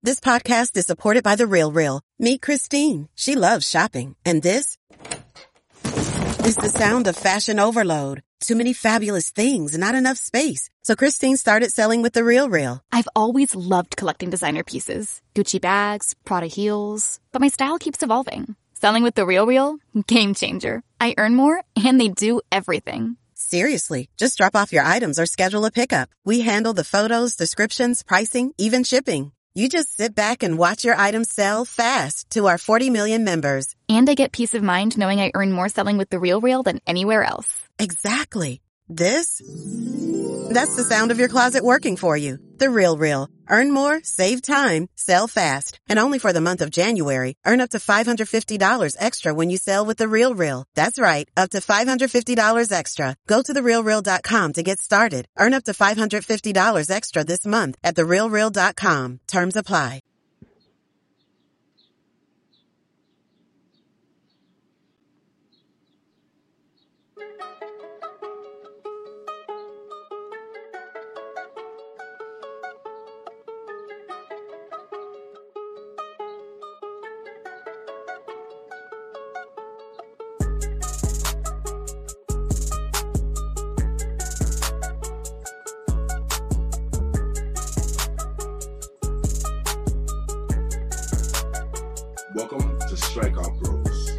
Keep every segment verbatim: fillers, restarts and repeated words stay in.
This podcast is supported by The Real Real. Meet Christine. She loves shopping. And this is the sound of fashion overload. Too many fabulous things, not enough space. So Christine started selling with The Real Real. I've always loved collecting designer pieces. Gucci bags, Prada heels. But my style keeps evolving. Selling with The Real Real? Game changer. I earn more, and they do everything. Seriously, just drop off your items or schedule a pickup. We handle the photos, descriptions, pricing, even shipping. You just sit back and watch your items sell fast to our forty million members. And I get peace of mind knowing I earn more selling with The Real Real than anywhere else. Exactly. This? That's the sound of your closet working for you. The Real Real. Earn more, save time, sell fast. And only for the month of January, earn up to five hundred fifty dollars extra when you sell with The Real Real. That's right, up to five hundred fifty dollars extra. Go to the real real dot com to get started. Earn up to five hundred fifty dollars extra this month at the real real dot com. Terms apply. Welcome to Strikeout Bros.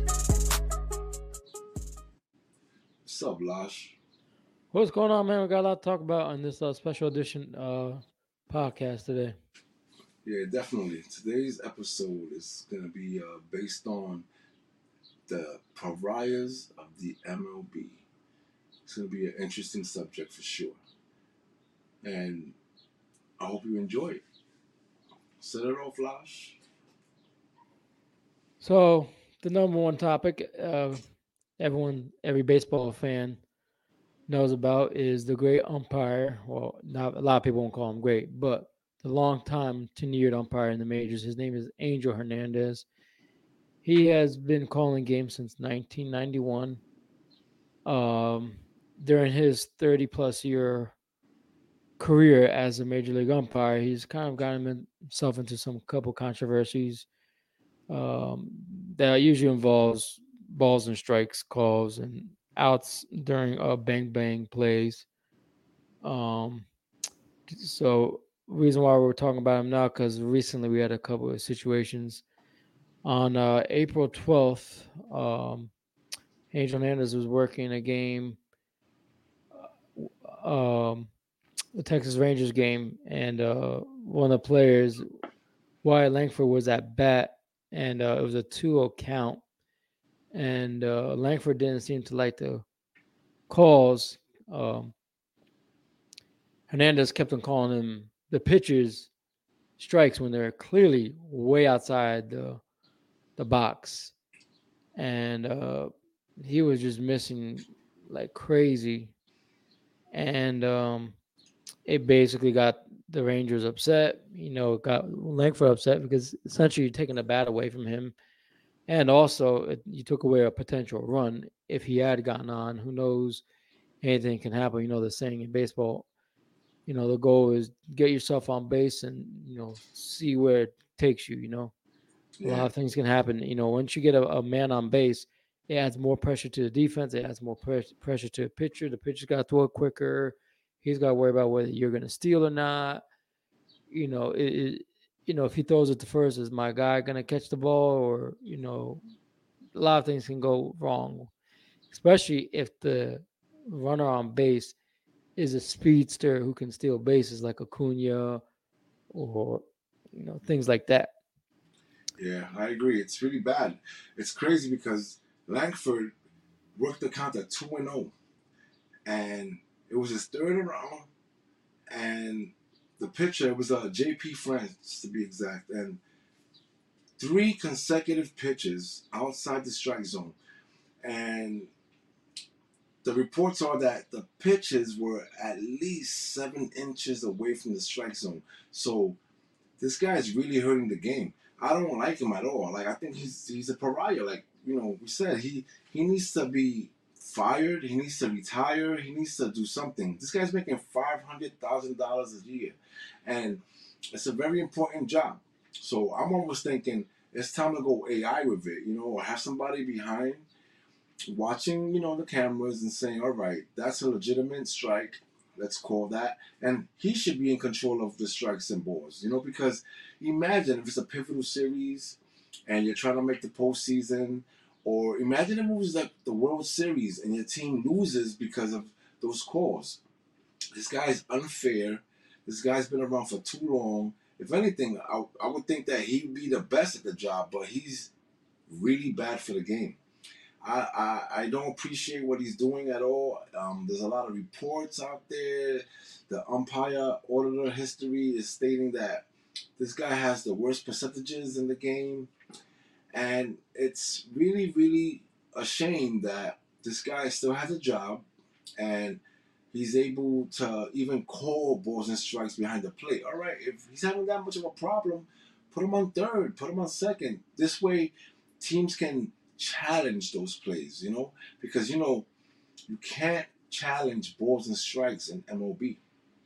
What's up, Lash? What's going on, man? We got a lot to talk about on this uh, special edition uh, podcast today. Yeah, definitely. Today's episode is going to be uh, based on the pariahs of the M L B. It's going to be an interesting subject for sure. And I hope you enjoy it. Set it off, Lash. So, the number one topic uh, everyone, every baseball fan knows about is the great umpire. Well, not a lot of people won't call him great, but the long-time tenured umpire in the majors. His name is Angel Hernandez. He has been calling games since nineteen ninety-one. Um, during his thirty-plus year career as a major league umpire, he's kind of gotten himself into some couple controversies. Um, that usually involves balls and strikes calls and outs during uh, bang bang plays. Um, so reason why we're talking about him now, because recently we had a couple of situations. On uh, April twelfth, um, Angel Hernandez was working a game, um, the Texas Rangers game, and uh, one of the players, Wyatt Langford, was at bat. And uh, it was a two oh count. And uh, Langford didn't seem to like the calls. Um, Hernandez kept on calling him the pitchers strikes when they're clearly way outside the the box. And uh, he was just missing like crazy. And um, it basically got the Rangers upset. You know, it got Langford upset because essentially you're taking the bat away from him. And also, it, you took away a potential run. If he had gotten on, who knows? Anything can happen. You know, the saying in baseball, you know, the goal is get yourself on base and, you know, see where it takes you, you know. Yeah. A lot of things can happen. You know, once you get a, a man on base, it adds more pressure to the defense. It adds more press, pressure to the pitcher. The pitcher's got to throw it quicker. He's got to worry about whether you're going to steal or not. You know, it, it, you know, if he throws it to first, is my guy going to catch the ball? Or, you know, a lot of things can go wrong, especially if the runner on base is a speedster who can steal bases like Acuna or, you know, things like that. Yeah, I agree. It's really bad. It's crazy because Langford worked the count at two and oh, and it was his third round, and the pitcher was uh, J P France, to be exact, and three consecutive pitches outside the strike zone. And the reports are that the pitches were at least seven inches away from the strike zone. So this guy is really hurting the game. I don't like him at all. Like, I think he's he's a pariah. Like, you know, we said, he, he needs to be fired. He needs to retire. He needs to do something. This guy's making five hundred thousand dollars a year. And it's a very important job. So I'm almost thinking it's time to go A I with it, you know, or have somebody behind watching, you know, the cameras and saying, all right, that's a legitimate strike. Let's call that. And he should be in control of the strikes and balls, you know, because imagine if it's a pivotal series and you're trying to make the postseason, or imagine it moves like the World Series and your team loses because of those calls. This guy's unfair. This guy's been around for too long. If anything, I, I would think that he'd be the best at the job, but he's really bad for the game. I, I, I don't appreciate what he's doing at all. Um, there's a lot of reports out there. The umpire auditor history is stating that this guy has the worst percentages in the game. And it's really, really a shame that this guy still has a job and he's able to even call balls and strikes behind the plate. All right, if he's having that much of a problem, put him on third, put him on second. This way, teams can challenge those plays, you know, because, you know, you can't challenge balls and strikes in M L B.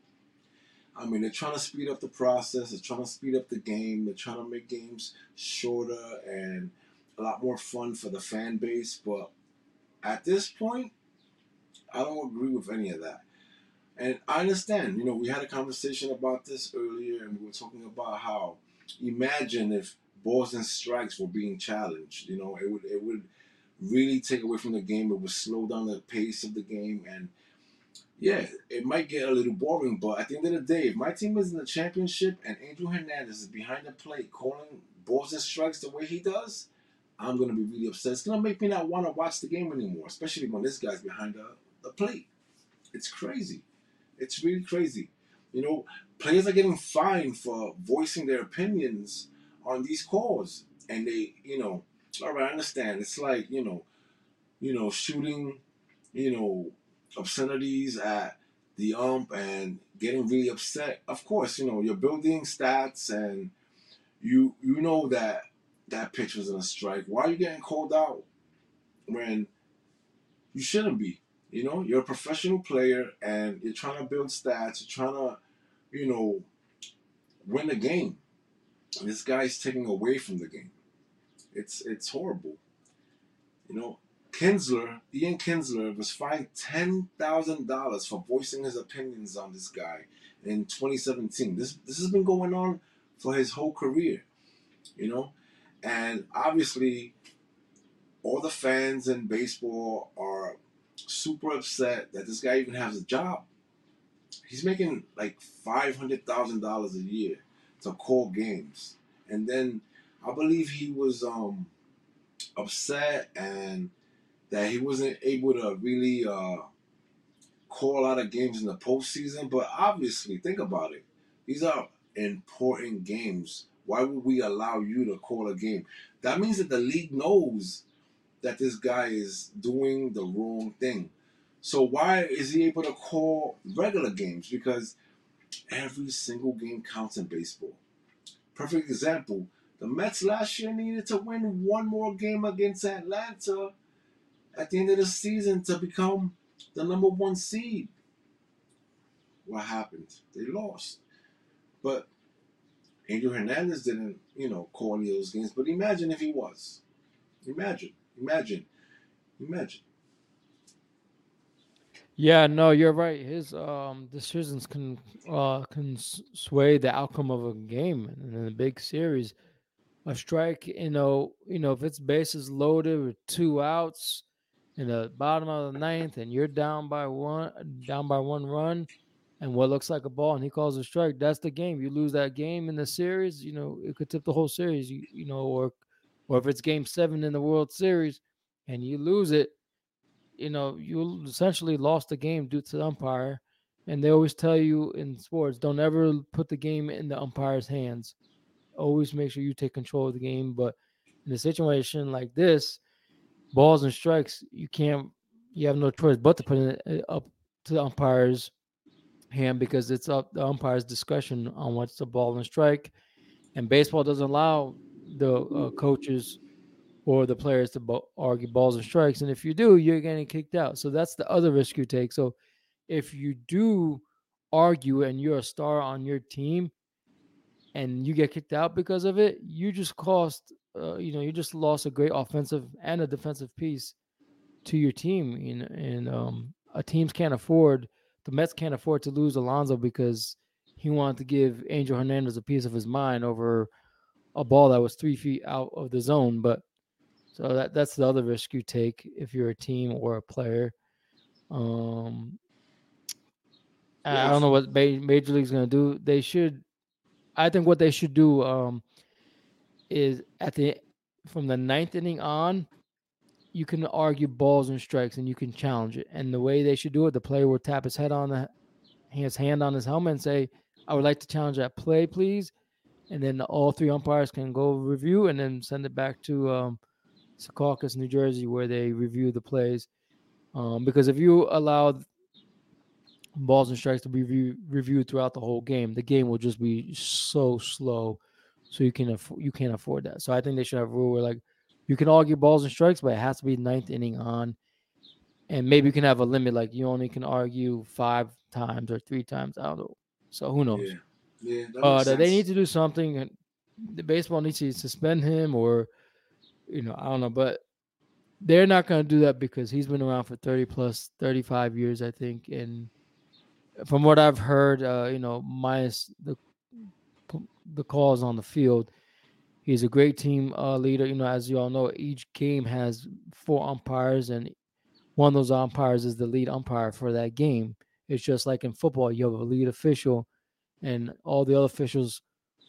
I mean, they're trying to speed up the process. They're trying to speed up the game. They're trying to make games shorter and a lot more fun for the fan base. But at this point, I don't agree with any of that. And I understand, you know, we had a conversation about this earlier, and we were talking about how imagine if balls and strikes were being challenged. You know, it would it would really take away from the game. It would slow down the pace of the game, and yeah, it might get a little boring. But at the end of the day, if my team is in the championship and Angel Hernandez is behind the plate calling balls and strikes the way he does, I'm gonna be really upset. It's gonna make me not want to watch the game anymore, especially when this guy's behind the, the plate. It's crazy. It's really crazy. You know, players are getting fined for voicing their opinions on these calls, and they, you know, all right, I understand. It's like, you know, you know, shooting, you know, obscenities at the ump and getting really upset. Of course, you know, you're building stats, and you you know that that pitch was in a strike. Why are you getting called out when you shouldn't be? You know, you're a professional player and you're trying to build stats. You're trying to, you know, win the game. And this guy's taking away from the game. It's it's horrible. You know, Kinsler, Ian Kinsler, was fined ten thousand dollars for voicing his opinions on this guy in twenty seventeen. This this has been going on for his whole career. You know, and obviously, all the fans in baseball are super upset that this guy even has a job. He's making like five hundred thousand dollars a year to call games, and then I believe he was um, upset and that he wasn't able to really uh, call a lot of games in the postseason. But obviously, think about it; these are important games. Why would we allow you to call a game? That means that the league knows that this guy is doing the wrong thing. So why is he able to call regular games? Because every single game counts in baseball. Perfect example. The Mets last year needed to win one more game against Atlanta at the end of the season to become the number one seed. What happened? They lost. But Angel Hernandez didn't, you know, call any of those games. But imagine if he was. Imagine. Imagine. Imagine. Yeah, no, you're right. His um decisions can uh can s- sway the outcome of a game in a big series. A strike, you know, you know, if it's bases loaded with two outs in the bottom of the ninth, and you're down by one, down by one run, and what looks like a ball, and he calls a strike, that's the game. You lose that game in the series, you know, it could tip the whole series. You, you know, or or if it's Game Seven in the World Series, and you lose it, you know, you essentially lost the game due to the umpire. And they always tell you in sports, don't ever put the game in the umpire's hands. Always make sure you take control of the game. But in a situation like this, balls and strikes, you can't, you have no choice but to put it uh, up to the umpire's hand, because it's up the umpire's discretion on what's a ball and strike. And baseball doesn't allow the uh, coaches or the players to bo- argue balls and strikes. And if you do, you're getting kicked out. So that's the other risk you take. So if you do argue and you're a star on your team and you get kicked out because of it, you just cost, uh, you know, you just lost a great offensive and a defensive piece to your team. And, and um, a teams can't afford, the Mets can't afford to lose Alonso because he wanted to give Angel Hernandez a piece of his mind over a ball that was three feet out of the zone. But so that that's the other risk you take if you're a team or a player. Um, I Yeah, don't know what Major League's going to do. They should, I think what they should do um, is at the from the ninth inning on, you can argue balls and strikes and you can challenge it. And the way they should do it, the player will tap his head on the his hand on his helmet and say, "I would like to challenge that play, please." And then all three umpires can go review and then send it back to um, Secaucus, New Jersey, where they review the plays. Um, because if you allow balls and strikes to be review, reviewed throughout the whole game, the game will just be so slow. So you can aff- you can't afford that. So I think they should have a rule where like you can argue balls and strikes, but it has to be ninth inning on, and maybe you can have a limit like you only can argue five times or three times. I don't know. So who knows? yeah, yeah. That makes But uh, they sense. need to do something. And the baseball needs to suspend him, or you know, I don't know. But they're not going to do that because he's been around for thirty plus, thirty-five years, I think. And from what I've heard, uh, you know, minus the the calls on the field, he's a great team uh, leader. You know, as you all know, each game has four umpires, and one of those umpires is the lead umpire for that game. It's just like in football, you have a lead official, and all the other officials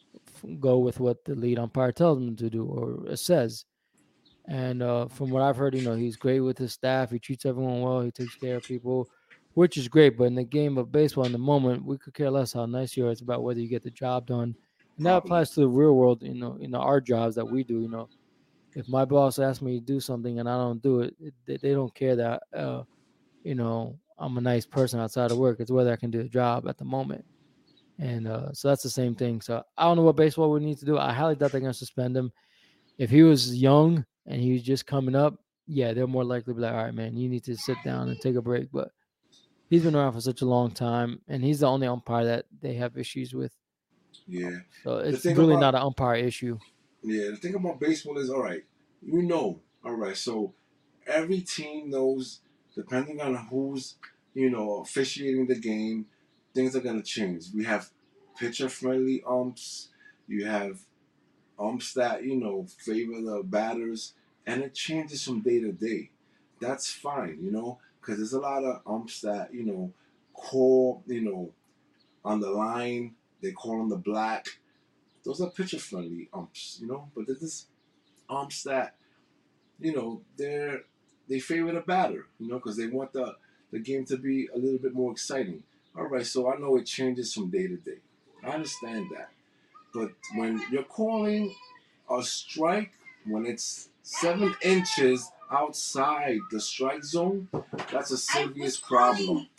go with what the lead umpire tells them to do or says. And uh, from what I've heard, you know, he's great with his staff. He treats everyone well. He takes care of people, which is great. But in the game of baseball, in the moment, we could care less how nice you are. It's about whether you get the job done. And that Properly. applies to the real world, you know, in our jobs that we do. You know, if my boss asks me to do something and I don't do it, it they, they don't care that, uh, you know, I'm a nice person outside of work. It's whether I can do the job at the moment. And uh, so that's the same thing. So I don't know what baseball would need to do. I highly doubt they're going to suspend him. If he was young and he was just coming up, yeah, they're more likely to be like, all right, man, you need to sit down and take a break. But he's been around for such a long time, and he's the only umpire that they have issues with. Yeah. So The it's thing really about not an umpire issue. yeah, the thing about baseball is all right. You know, all right. So every team knows, depending on who's you know officiating the game, things are gonna change. We have pitcher friendly umps. You have umps that you know favor the batters, and it changes from day to day. That's fine, you know, because there's a lot of umps that you know call you know on the line. They call on the black. Those are pitcher friendly umps, you know. But there's this umps that you know they're they favor the batter, you know, because they want the the game to be a little bit more exciting. All right, so I know it changes from day to day. I understand that, but when you're calling a strike when it's seven inches outside the strike zone, that's a serious problem.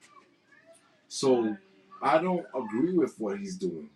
So I don't agree with what he's doing.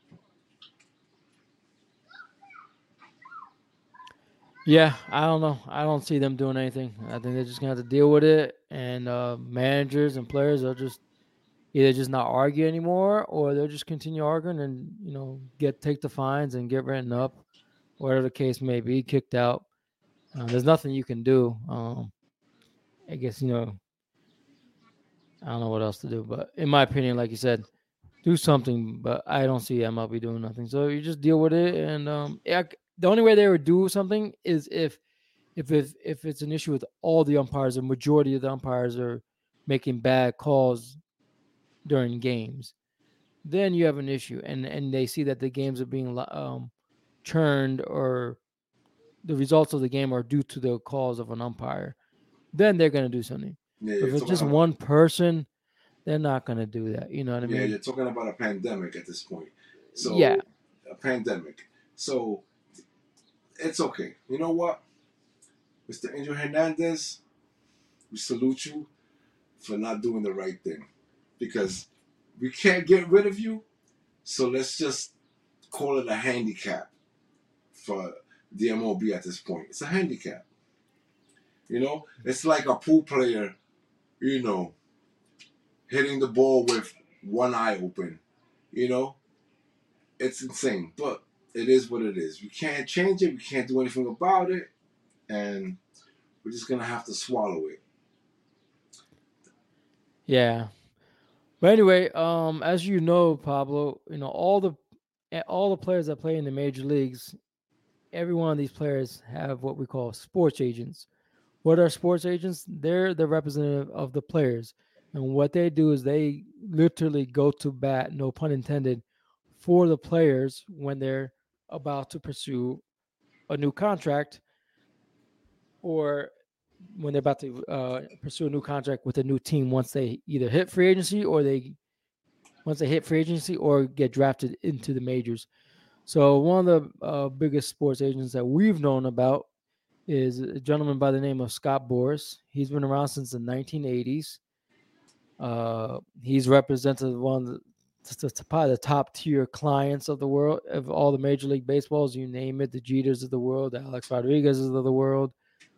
Yeah, I don't know. I don't see them doing anything. I think they're just gonna have to deal with it, and uh, managers and players will just either just not argue anymore, or they'll just continue arguing and you know get take the fines and get written up, whatever the case may be, kicked out. Uh, there's nothing you can do. Um, I guess you know I don't know what else to do, but in my opinion, like you said, do something. But I don't see M L B doing nothing. So you just deal with it, and um, yeah, the only way they would do something is if if if if it's an issue with all the umpires, the majority of the umpires are making bad calls during games. Then you have an issue, and and they see that the games are being um, churned or the results of the game are due to the calls of an umpire. Then they're going to do something. Yeah, But if you're it's talking just about one person, they're not going to do that. You know what I yeah, mean? you're talking about a pandemic at this point. Yeah. So a pandemic. So it's okay. You know what, Mister Angel Hernandez, we salute you for not doing the right thing because we can't get rid of you. So let's just call it a handicap for the M L B at this point. It's a handicap. You know, it's like a pool player, you know, hitting the ball with one eye open. You know, it's insane, but it is what it is. We can't change it. We can't do anything about it, and we're just gonna have to swallow it. Yeah. But anyway, um, as you know, Pablo, you know all the eh, all the players that play in the major leagues, every one of these players have what we call sports agents. What are sports agents? They're the representative of the players. And what they do is they literally go to bat, no pun intended, for the players when they're about to pursue a new contract or when they're about to uh, pursue a new contract with a new team once they either hit free agency or they once they hit free agency or get drafted into the majors. So one of the uh, biggest sports agents that we've known about is a gentleman by the name of Scott Boras. He's been around since the nineteen eighties. Uh, he's represented one of the, the, the, probably the top tier clients of the world, of all the Major League Baseballs, you name it, the Jeters of the world, the Alex Rodriguez's of the world,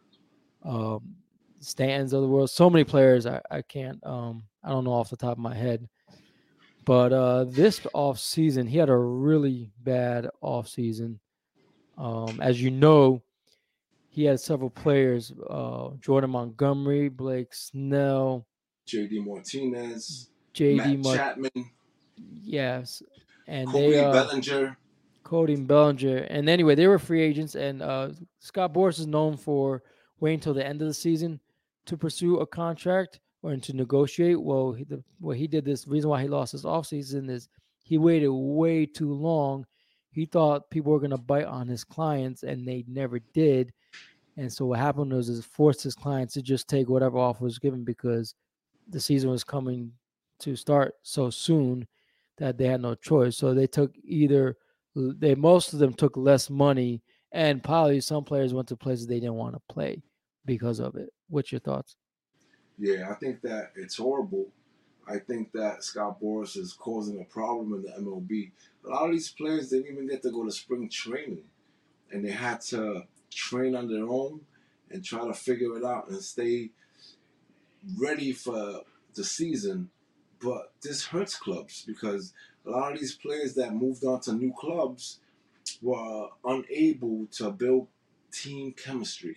um, Stantons of the world. So many players I, I can't, um, I don't know off the top of my head. But uh, this off season, he had a really bad off season. Um, as you know, he had several players: uh, Jordan Montgomery, Blake Snell, J D Martinez, J D. Matt Mart- Chapman, yes, and they Cody uh, Bellinger. Cody Bellinger. And anyway, they were free agents, and uh, Scott Boras is known for waiting until the end of the season to pursue a contract or to negotiate. Well, he, the, well, he did this. The reason why he lost his offseason is he waited way too long. He thought people were going to bite on his clients, and they never did. And so what happened was it forced his clients to just take whatever offer was given because the season was coming to start so soon that they had no choice. So they took either they most of them took less money, and probably some players went to places they didn't want to play because of it. What's your thoughts? Yeah, I think that it's horrible. I think that Scott Boras is causing a problem in the M L B. A lot of these players didn't even get to go to spring training, and they had to train on their own and try to figure it out and stay ready for the season. But this hurts clubs because a lot of these players that moved on to new clubs were unable to build team chemistry.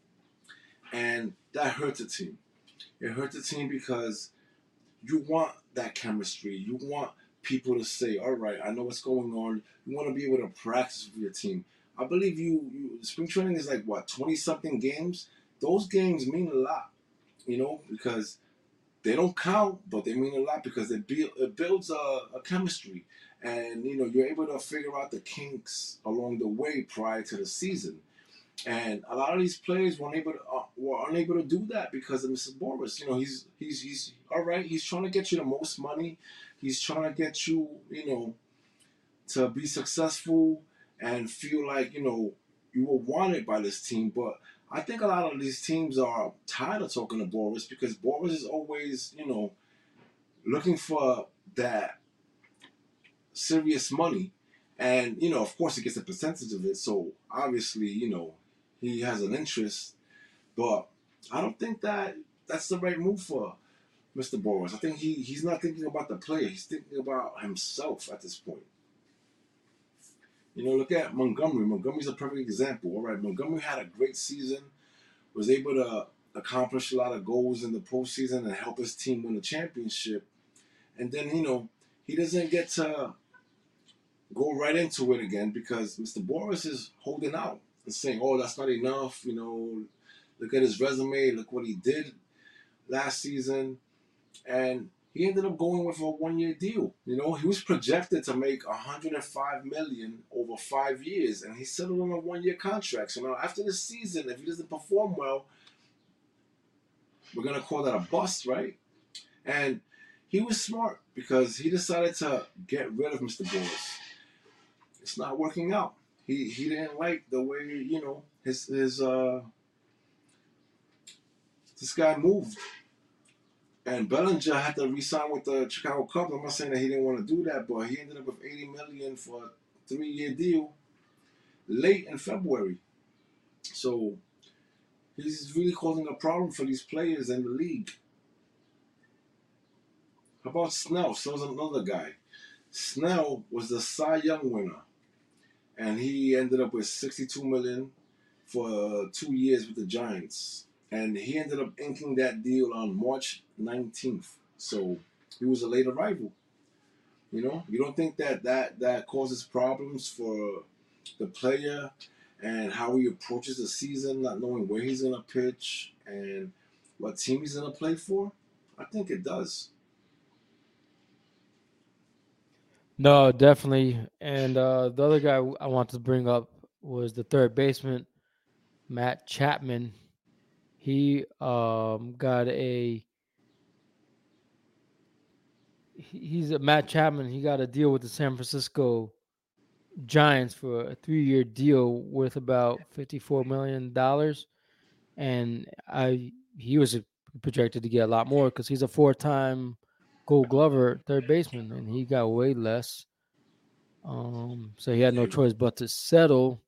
And that hurt the team. It hurt the team because you want that chemistry. You want people to say, all right, I know what's going on. You want to be able to practice with your team. I believe you, you spring training is like, what, twenty-something games? Those games mean a lot, you know, because they don't count, but they mean a lot because it, build, it builds a, a chemistry. And, you know, you're able to figure out the kinks along the way prior to the season. And a lot of these players weren't able to, uh, were unable to do that because of Mister Boras. You know, he's he's he's all right. He's trying to get you the most money. He's trying to get you, you know, to be successful and feel like you know you were wanted by this team. But I think a lot of these teams are tired of talking to Boras because Boras is always, you know, looking for that serious money. And, you know, of course, he gets a percentage of it. So, obviously, you know, he has an interest. But I don't think that that's the right move for Mister Boras. I think he, he's not thinking about the player. He's thinking about himself at this point. You know, look at Montgomery. Montgomery's a perfect example. All right, Montgomery had a great season, was able to accomplish a lot of goals in the postseason and help his team win a championship. And then, you know, he doesn't get to go right into it again because Mister Boras is holding out and saying, oh, that's not enough. You know, look at his resume. Look what he did last season. And he ended up going with a one-year deal. You know, he was projected to make one hundred five million dollars over five years, and he settled on a one-year contract. So now after this season, if he doesn't perform well, we're going to call that a bust, right? And he was smart because he decided to get rid of Mister Boras. It's not working out. He he didn't like the way, you know, his his uh this guy moved. And Bellinger had to re-sign with the Chicago Cubs. I'm not saying that he didn't want to do that, but he ended up with eighty million dollars for a three-year deal late in February. So he's really causing a problem for these players in the league. How about Snell? Snell's another guy. Snell was the Cy Young winner, and he ended up with sixty-two million dollars for two years with the Giants. And he ended up inking that deal on March nineteenth. So he was a late arrival. You know, you don't think that that, that causes problems for the player and how he approaches the season, not knowing where he's going to pitch and what team he's going to play for? I think it does. No, definitely. And uh, the other guy I want to bring up was the third baseman, Matt Chapman. He um, got a he's a Matt Chapman. He got a deal with the San Francisco Giants for a three-year deal worth about fifty-four million dollars, and I he was projected to get a lot more because he's a four-time Gold Glover third baseman, and he got way less. Um, so he had no choice but to settle.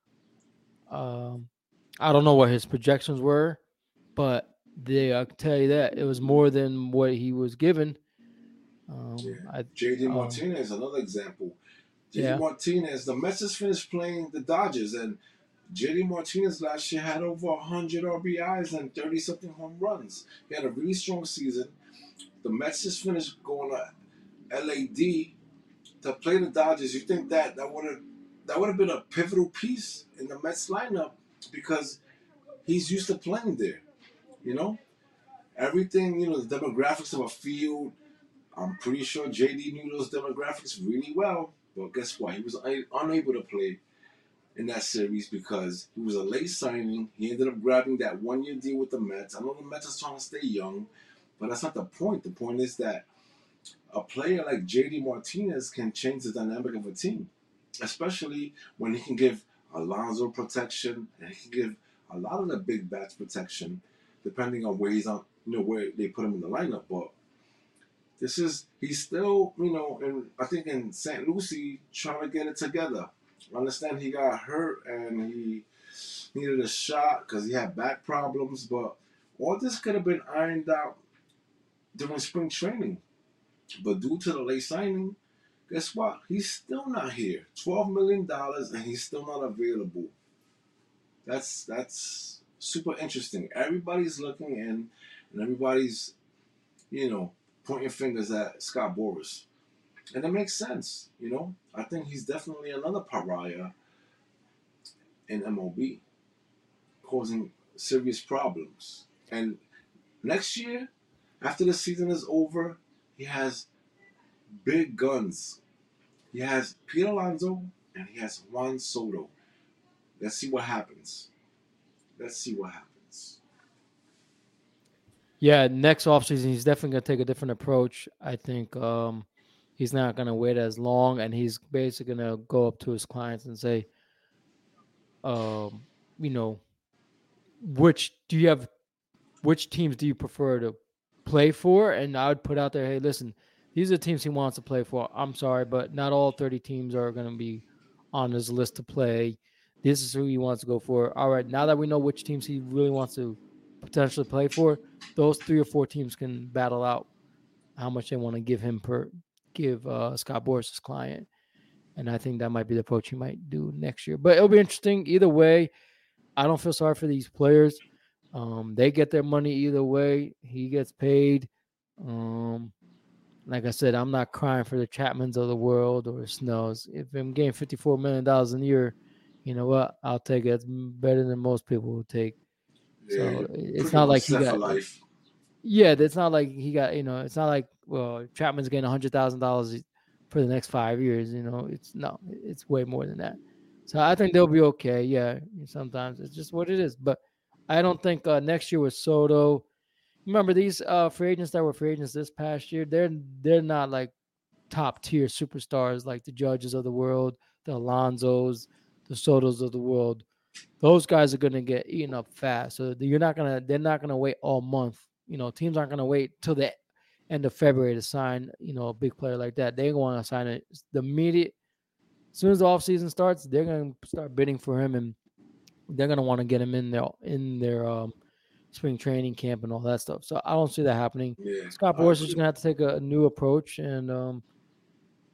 Um, I don't know what his projections were, but they I can tell you that it was more than what he was given. Um, Yeah. I, J D um, Martinez, another example. J D yeah, Martinez, the Mets just finished playing the Dodgers, and J D Martinez last year had over one hundred R B Is and thirty something home runs. He had a really strong season. The Mets just finished going to L A D to play the Dodgers. You think that that would have that would have been a pivotal piece in the Mets lineup because he's used to playing there. You know, everything. You know, the demographics of a field. I'm pretty sure J D knew those demographics really well. But guess what? He was un- unable to play in that series because he was a late signing. He ended up grabbing that one year deal with the Mets. I know the Mets are trying to stay young, but that's not the point. The point is that a player like J D Martinez can change the dynamic of a team, especially when he can give Alonso protection and he can give a lot of the big bats protection, depending on where he's on, you know, where they put him in the lineup. But this is he's still, you know, and I think in Saint Lucie trying to get it together. I understand he got hurt and he needed a shot because he had back problems, but all this could have been ironed out during spring training. But due to the late signing, guess what? He's still not here. Twelve million dollars and he's still not available. That's that's super interesting. Everybody's looking in, and everybody's, you know, pointing fingers at Scott Boras, and it makes sense. You know, I think he's definitely another pariah in M L B, causing serious problems. And next year, after the season is over, he has big guns. He has Pete Alonso and he has Juan Soto. Let's see what happens. Let's see what happens. yeah. Next offseason, he's definitely gonna take a different approach. I think um, he's not gonna wait as long, and he's basically gonna go up to his clients and say, um, you know, which do you have? Which teams do you prefer to play for? And I would put out there, hey, listen, these are the teams he wants to play for. I'm sorry, but not all thirty teams are going to be on his list to play. This is who he wants to go for. All right, now that we know which teams he really wants to potentially play for, those three or four teams can battle out how much they want to give him per give uh, Scott Boras' client. And I think that might be the approach he might do next year. But it'll be interesting either way. I don't feel sorry for these players. Um, they get their money either way. He gets paid. Um, like I said, I'm not crying for the Chapmans of the world or Snows. If I'm getting fifty-four million dollars a year, you know what? I'll take it. It's better than most people will take. Yeah, So you're it's pretty not much like he set for got. life. Yeah, it's not like he got. You know, it's not like well, Chapman's getting a hundred thousand dollars for the next five years. You know, it's no, it's way more than that. So I think they'll be okay. Yeah, sometimes it's just what it is. But I don't think uh, next year with Soto. Remember these uh, free agents that were free agents this past year? They're they're not like top tier superstars like the Judges of the world, the Alonzos, the Sotos of the world. Those guys are gonna get eaten up fast. So you're not gonna they're not gonna wait all month. You know, teams aren't gonna wait till the end of February to sign, you know, a big player like that. They want to sign it the immediate as soon as the offseason starts, they're gonna start bidding for him and they're gonna want to get him in their in their um spring training camp and all that stuff. So I don't see that happening. Yeah, Scott I Boras is agree. gonna have to take a, a new approach and um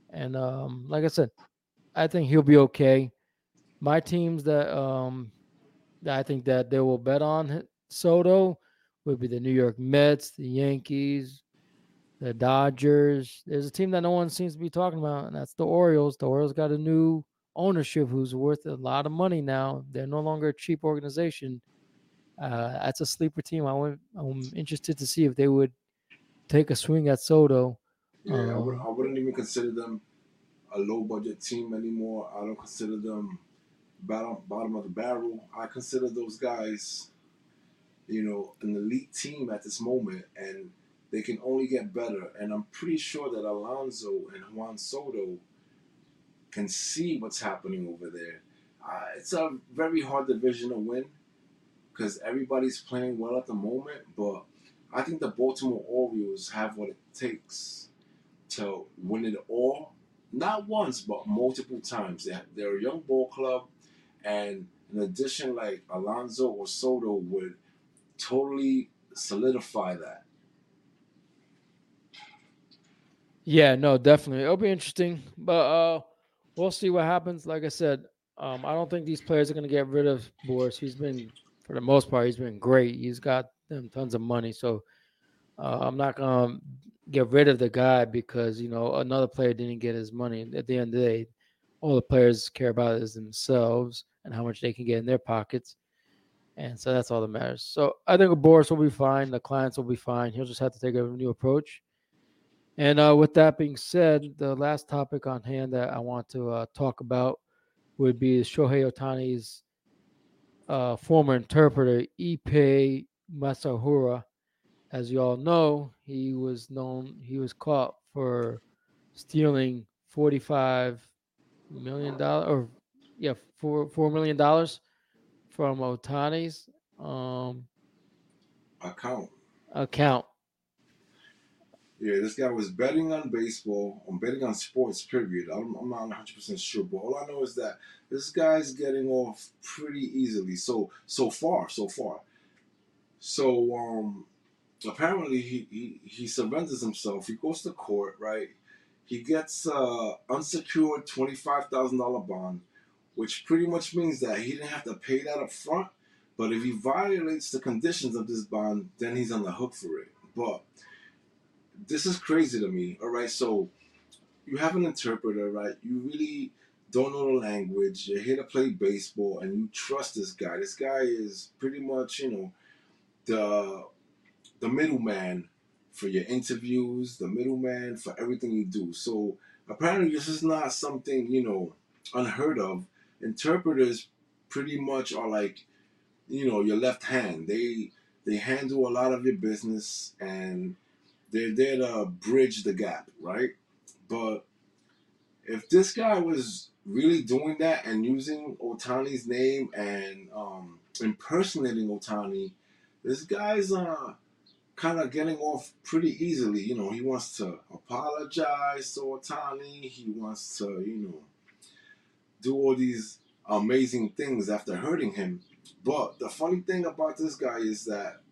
And um, like I said, I think he'll be okay. My teams that um that I think that they will bet on h- Soto would be the New York Mets, the Yankees, the Dodgers. There's a team that no one seems to be talking about, and that's the Orioles. The Orioles got a new ownership who's worth a lot of money now. They're no longer a cheap organization. Uh, that's a sleeper team. I went, I'm interested to see if they would take a swing at Soto. Yeah, I, would, Um, I wouldn't even consider them a low budget team anymore. I don't consider them bottom bottom of the barrel. I consider those guys, you know, an elite team at this moment, and they can only get better. And I'm pretty sure that Alonso and Juan Soto can see what's happening over there. Uh, it's a very hard division to win because everybody's playing well at the moment, but I think the Baltimore Orioles have what it takes to win it all. Not once, but multiple times. They have, they're a young ball club, and in addition, like Alonso or Soto would totally solidify that. yeah, no, definitely. It'll be interesting, but uh, we'll see what happens. Like I said, um, I don't think these players are going to get rid of Boris. He's been, for the most part, he's been great. He's got them tons of money, so uh, I'm not going to get rid of the guy because you know another player didn't get his money. At the end of the day, all the players care about is themselves and how much they can get in their pockets. And so that's all that matters. So I think Boris will be fine. The clients will be fine. He'll just have to take a new approach. And uh, with that being said, the last topic on hand that I want to uh, talk about would be Shohei Otani's uh, former interpreter, Ippei Masahura. As you all know, he was known, he was caught for stealing forty-five million dollars, or yeah, four four million dollars from Otani's um, Account. account. Yeah, this guy was betting on baseball, on betting on sports, period. I'm, I'm not one hundred percent sure, but all I know is that this guy's getting off pretty easily. So, so far, so far. So, um, apparently he, he, he surrenders himself. He goes to court, right? He gets uh unsecured twenty-five thousand dollars bond, which pretty much means that he didn't have to pay that up front. But if he violates the conditions of this bond, then he's on the hook for it. But this is crazy to me. All right, so you have an interpreter, right? You really don't know the language. You're here to play baseball, and you trust this guy. This guy is pretty much, you know, the the middleman for your interviews, the middleman for everything you do. So apparently, this is not something, you know, unheard of. Interpreters pretty much are like, you know, your left hand. They they handle a lot of your business, and they're there to bridge the gap, right? But if this guy was really doing that and using Otani's name and um, impersonating Otani, this guy's uh, kind of getting off pretty easily. You know, he wants to apologize to Otani. He wants to, you know, do all these amazing things after hurting him. But the funny thing about this guy is that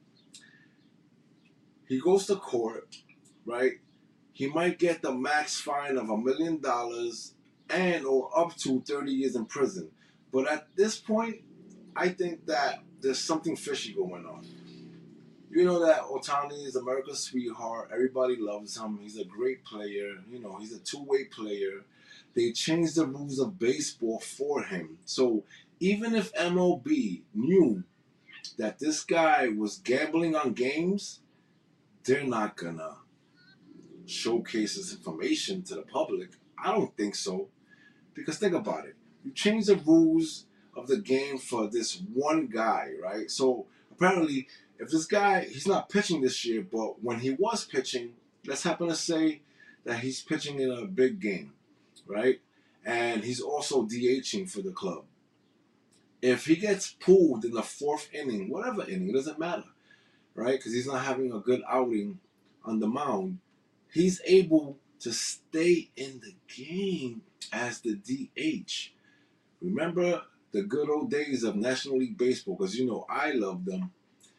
he goes to court, right? He might get the max fine of a million dollars and or up to thirty years in prison. But at this point, I think that there's something fishy going on. You know that Otani is America's sweetheart. Everybody loves him. He's a great player. You know, he's a two-way player. They changed the rules of baseball for him. So even if M L B knew that this guy was gambling on games, they're not gonna showcase this information to the public. I don't think so. Because think about it. You change the rules of the game for this one guy, right? So apparently, if this guy, he's not pitching this year, but when he was pitching, let's happen to say that he's pitching in a big game, right? And he's also DHing for the club. If he gets pulled in the fourth inning, whatever inning, it doesn't matter, right? Because he's not having a good outing on the mound, he's able to stay in the game as the D H. Remember the good old days of National League Baseball, because you know I love them.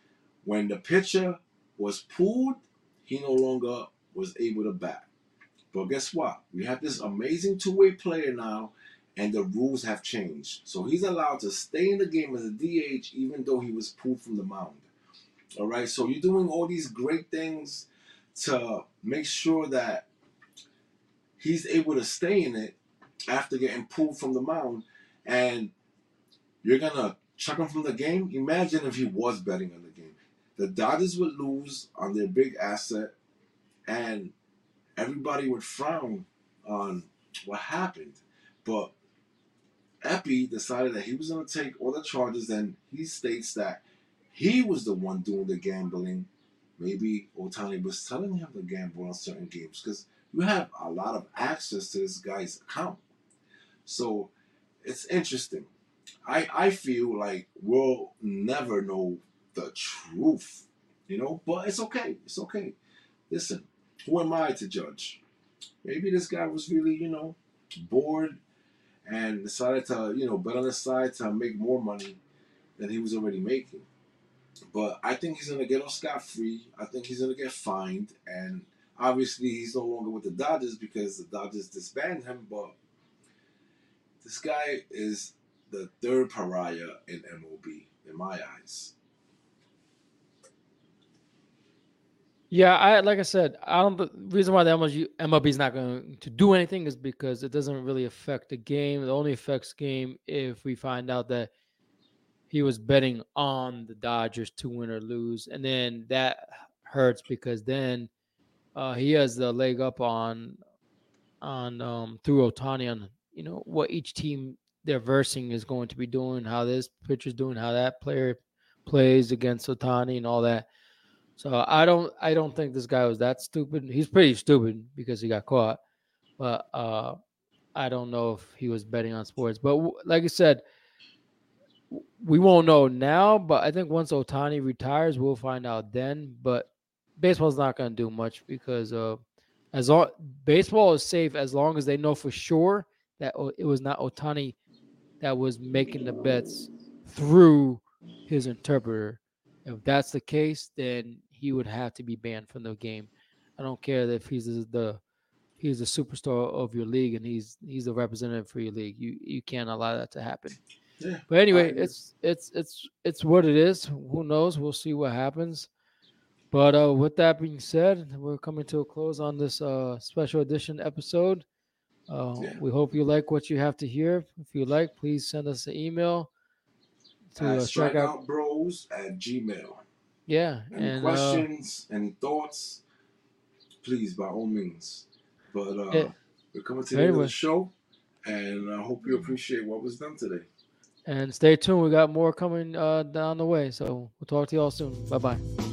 When the pitcher was pulled, he no longer was able to bat. But guess what? We have this amazing two-way player now, and the rules have changed. So he's allowed to stay in the game as a D H even though he was pulled from the mound. All right, so you're doing all these great things to make sure that he's able to stay in it after getting pulled from the mound, and you're going to chuck him from the game? Imagine if he was betting on the game. The Dodgers would lose on their big asset, and everybody would frown on what happened. But Epi decided that he was going to take all the charges, and he states that he was the one doing the gambling. Maybe Ohtani was telling him to gamble on certain games because you have a lot of access to this guy's account. So it's interesting. I, I feel like we'll never know the truth, you know, but it's okay. It's okay. Listen, who am I to judge? Maybe this guy was really, you know, bored and decided to, you know, bet on the side to make more money than he was already making. But I think he's going to get off scot-free. I think he's going to get fined. And obviously he's no longer with the Dodgers because the Dodgers disbanded him. But this guy is the third pariah in M L B, in my eyes. Yeah, I like I said, I don't. The reason why the M L B is not going to do anything is because it doesn't really affect the game. It only affects game if we find out that he was betting on the Dodgers to win or lose, and then that hurts because then uh, he has the leg up on on um, through Ohtani on you know what each team they're versing is going to be doing, how this pitcher's doing, how that player plays against Ohtani, and all that. So I don't I don't think this guy was that stupid. He's pretty stupid because he got caught, but uh, I don't know if he was betting on sports. But w- like I said, we won't know now, but I think once Ohtani retires, we'll find out then. But baseball's not going to do much because uh, as long baseball is safe as long as they know for sure that it was not Ohtani that was making the bets through his interpreter. If that's the case, then he would have to be banned from the game. I don't care if he's the he's the superstar of your league and he's he's the representative for your league. You you can't allow that to happen. Yeah, but anyway, it's it's it's it's what it is. Who knows? We'll see what happens. But uh, with that being said, we're coming to a close on this uh, special edition episode. Uh, yeah. We hope you like what you have to hear. If you like, please send us an email to uh, strikeoutbros at gmail. Yeah. Any and, questions, uh, any thoughts, please, by all means. But uh, yeah. we're coming to the anyway. end of the show, and I hope you appreciate what was done today. And stay tuned. We got more coming uh, down the way. So we'll talk to you all soon. Bye-bye.